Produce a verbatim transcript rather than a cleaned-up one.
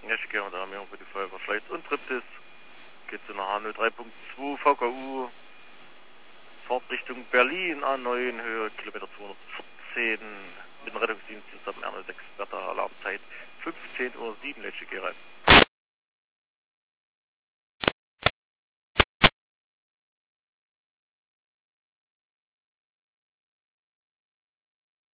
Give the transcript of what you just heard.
Ja, ich gehe mit der Armierung für die Feuerwehr Schleiz und Triptis. Geht zu einer H null drei Punkt zwei V K U. Fahrt Richtung Berlin A neun, Höhe Kilometer zweihundertvierzehn. Mit dem Rettungsdienst zusammen R null sechs, Wetter, Alarmzeit fünfzehn Uhr sieben, Letzte Geh rein.